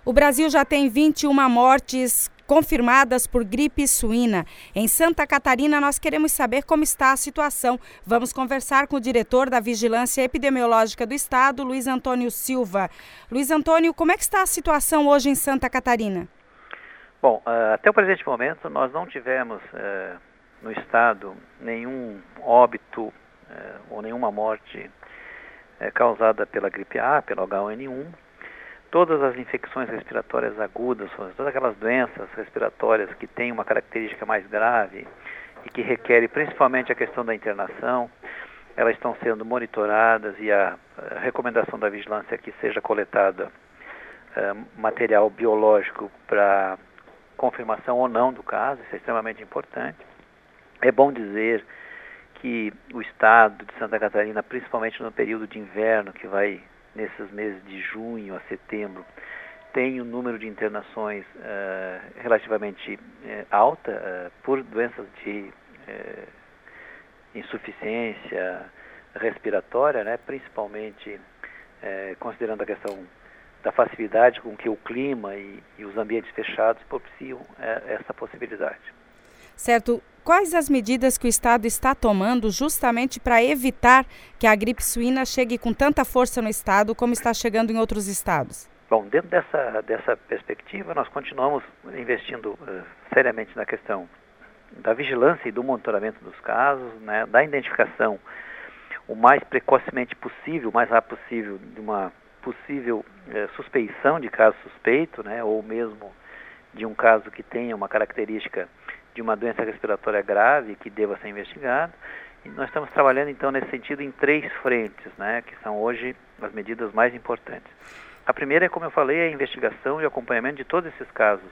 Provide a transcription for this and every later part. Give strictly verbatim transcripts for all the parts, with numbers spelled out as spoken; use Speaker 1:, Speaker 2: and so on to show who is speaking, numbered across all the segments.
Speaker 1: O Brasil já tem vinte e uma mortes confirmadas por gripe suína. Em Santa Catarina, nós queremos saber como está a situação. Vamos conversar com o diretor da Vigilância Epidemiológica do Estado, Luiz Antônio Silva. Luiz Antônio, como é que está a situação hoje em Santa Catarina?
Speaker 2: Bom, até o presente momento, nós não tivemos eh, no Estado nenhum óbito eh, ou nenhuma morte eh, causada pela gripe A, pelo H um N um. Todas as infecções respiratórias agudas, todas aquelas doenças respiratórias que têm uma característica mais grave e que requerem principalmente a questão da internação, elas estão sendo monitoradas e a, a recomendação da vigilância é que seja coletada uh, material biológico para confirmação ou não do caso. Isso é extremamente importante. É bom dizer que o estado de Santa Catarina, principalmente no período de inverno, que vai nesses meses de junho a setembro, tem um número de internações uh, relativamente uh, alta uh, por doenças de uh, insuficiência respiratória, né, principalmente uh, considerando a questão da facilidade com que o clima e, e os ambientes fechados propiciam uh, essa possibilidade.
Speaker 1: Certo. Quais as medidas que o Estado está tomando justamente para evitar que a gripe suína chegue com tanta força no Estado como está chegando em outros estados?
Speaker 2: Bom, dentro dessa, dessa perspectiva, nós continuamos investindo uh, seriamente na questão da vigilância e do monitoramento dos casos, né, da identificação o mais precocemente possível, o mais rápido possível, de uma possível uh, suspeição de caso suspeito, né, ou mesmo de um caso que tenha uma característica de uma doença respiratória grave que deva ser investigado. E nós estamos trabalhando então nesse sentido em três frentes, né, que são hoje as medidas mais importantes. A primeira é, como eu falei, a investigação e acompanhamento de todos esses casos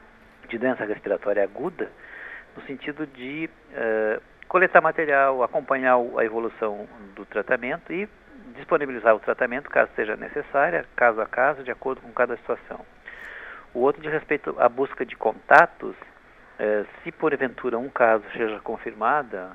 Speaker 2: de doença respiratória aguda, no sentido de uh, coletar material, acompanhar a evolução do tratamento e disponibilizar o tratamento caso seja necessário, caso a caso, de acordo com cada situação. O outro, de respeito à busca de contatos, Uh, se porventura um caso seja confirmada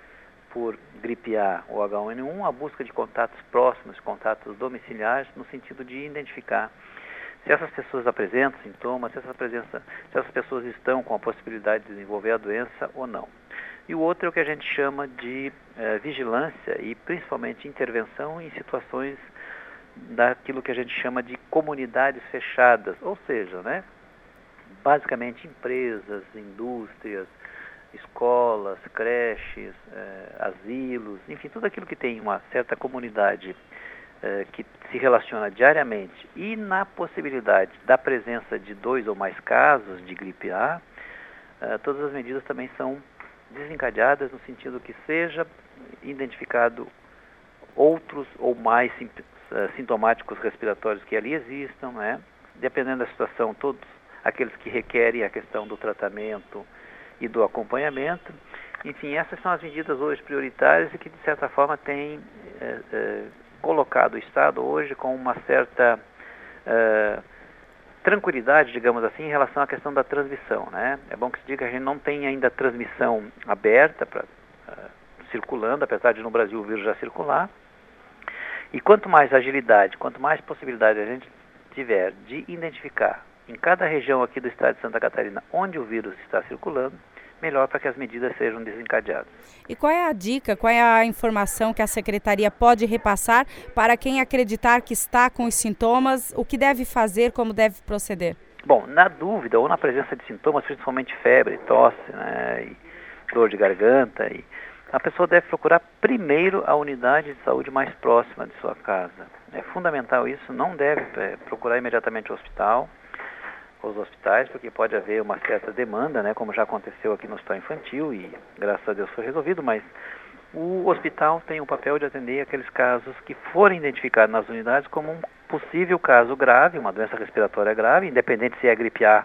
Speaker 2: por gripe A ou H um N um, a busca de contatos próximos, contatos domiciliares, no sentido de identificar se essas pessoas apresentam sintomas, se, essa presença, se essas pessoas estão com a possibilidade de desenvolver a doença ou não. E o outro é o que a gente chama de uh, vigilância e principalmente intervenção em situações daquilo que a gente chama de comunidades fechadas, ou seja, né, basicamente empresas, indústrias, escolas, creches, eh, asilos, enfim, tudo aquilo que tem uma certa comunidade eh, que se relaciona diariamente e na possibilidade da presença de dois ou mais casos de gripe A, eh, todas as medidas também são desencadeadas no sentido que seja identificado outros ou mais sim, sintomáticos respiratórios que ali existam, né? Dependendo da situação, todos aqueles que requerem a questão do tratamento e do acompanhamento. Enfim, essas são as medidas hoje prioritárias e que, de certa forma, têm é, é, colocado o Estado hoje com uma certa é, tranquilidade, digamos assim, em relação à questão da transmissão, né? É bom que se diga que a gente não tem ainda transmissão aberta, pra, é, circulando, apesar de no Brasil o vírus já circular. E quanto mais agilidade, quanto mais possibilidade a gente tiver de identificar em cada região aqui do estado de Santa Catarina onde o vírus está circulando, melhor para que as medidas sejam desencadeadas.
Speaker 1: E qual é a dica, qual é a informação que a Secretaria pode repassar para quem acreditar que está com os sintomas, o que deve fazer, como deve proceder?
Speaker 2: Bom, na dúvida ou na presença de sintomas, principalmente febre, tosse, né, e dor de garganta, e a pessoa deve procurar primeiro a unidade de saúde mais próxima de sua casa. É fundamental isso, não deve é, procurar imediatamente o hospital, os hospitais, porque pode haver uma certa demanda, né, como já aconteceu aqui no hospital infantil e graças a Deus foi resolvido, mas o hospital tem o papel de atender aqueles casos que forem identificados nas unidades como um possível caso grave, uma doença respiratória grave, independente se é gripe A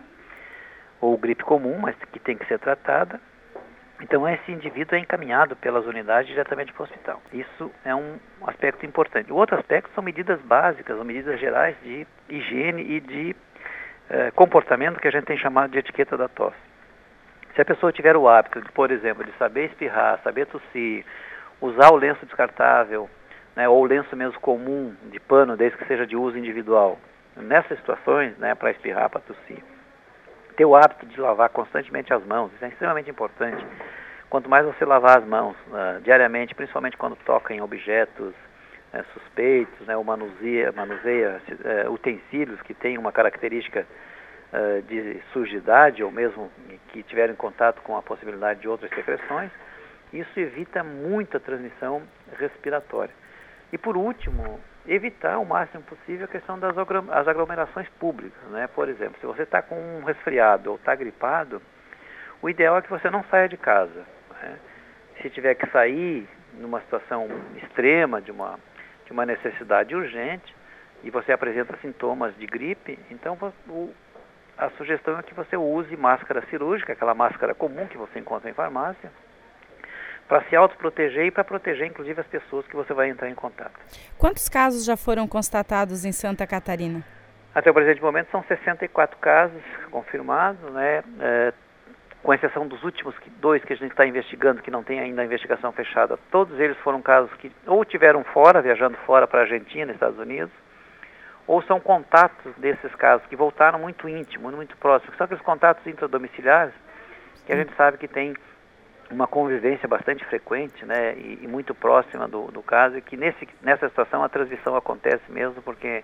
Speaker 2: ou gripe comum, mas que tem que ser tratada. Então esse indivíduo é encaminhado pelas unidades diretamente para o hospital. Isso é um aspecto importante. O outro aspecto são medidas básicas, ou medidas gerais de higiene e de É, comportamento que a gente tem chamado de etiqueta da tosse. Se a pessoa tiver o hábito, de, por exemplo, de saber espirrar, saber tossir, usar o lenço descartável, né, ou o lenço mesmo comum de pano, desde que seja de uso individual, nessas situações, né, para espirrar, para tossir, ter o hábito de lavar constantemente as mãos. Isso é extremamente importante. Quanto mais você lavar as mãos uh, diariamente, principalmente quando toca em objetos uh, suspeitos, né, ou manuseia, manuseia uh, utensílios que têm uma característica uh, de sujidade, ou mesmo que tiveram contato com a possibilidade de outras secreções, isso evita muito a transmissão respiratória. E por último, evitar o máximo possível a questão das as aglomerações públicas, né? Por exemplo, se você está com um resfriado ou está gripado, o ideal é que você não saia de casa, né? Se tiver que sair numa situação extrema, de uma, de uma necessidade urgente, e você apresenta sintomas de gripe, então o, a sugestão é que você use máscara cirúrgica, aquela máscara comum que você encontra em farmácia, para se autoproteger e para proteger, inclusive, as pessoas que você vai entrar em contato.
Speaker 1: Quantos casos já foram constatados em Santa Catarina?
Speaker 2: Até o presente momento são sessenta e quatro casos confirmados, né? É, com exceção dos últimos dois que a gente está investigando, que não tem ainda a investigação fechada. Todos eles foram casos que ou tiveram fora, viajando fora para a Argentina, Estados Unidos, ou são contatos desses casos que voltaram muito íntimos, muito próximos. São aqueles contatos intradomiciliares que a gente sabe que tem uma convivência bastante frequente, né, e, e muito próxima do, do caso, e que nesse, nessa situação a transmissão acontece mesmo, porque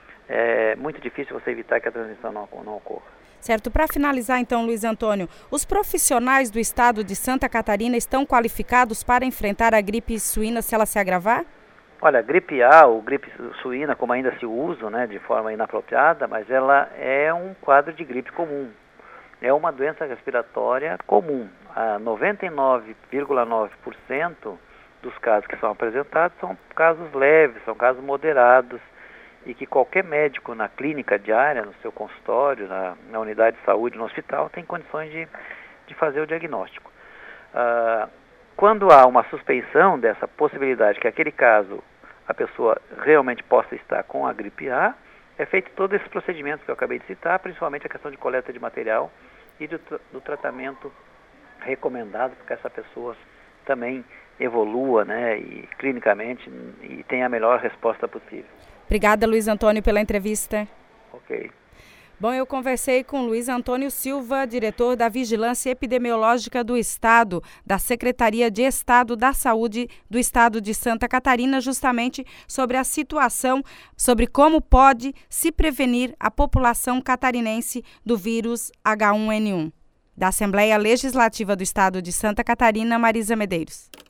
Speaker 2: é muito difícil você evitar que a transmissão não, não ocorra.
Speaker 1: Certo. Para finalizar então, Luiz Antônio, os profissionais do estado de Santa Catarina estão qualificados para enfrentar a gripe suína se ela se agravar?
Speaker 2: Olha, a gripe A ou gripe suína, como ainda se usa, né, de forma inapropriada, mas ela é um quadro de gripe comum. É uma doença respiratória comum. A noventa e nove vírgula nove por cento dos casos que são apresentados são casos leves, são casos moderados, e que qualquer médico na clínica diária, no seu consultório, na, na unidade de saúde, no hospital, tem condições de, de fazer o diagnóstico. Ah, quando há uma suspeição dessa possibilidade que aquele caso a pessoa realmente possa estar com a gripe A, é feito todos esses procedimentos que eu acabei de citar, principalmente a questão de coleta de material e do, do tratamento recomendado para que essa pessoa também evolua, né, e clinicamente e tenha a melhor resposta possível.
Speaker 1: Obrigada, Luiz Antônio, pela entrevista.
Speaker 2: Ok.
Speaker 1: Bom, eu conversei com Luiz Antônio Silva, diretor da Vigilância Epidemiológica do Estado, da Secretaria de Estado da Saúde do Estado de Santa Catarina, justamente sobre a situação, sobre como pode se prevenir a população catarinense do vírus H um N um. Da Assembleia Legislativa do Estado de Santa Catarina, Marisa Medeiros.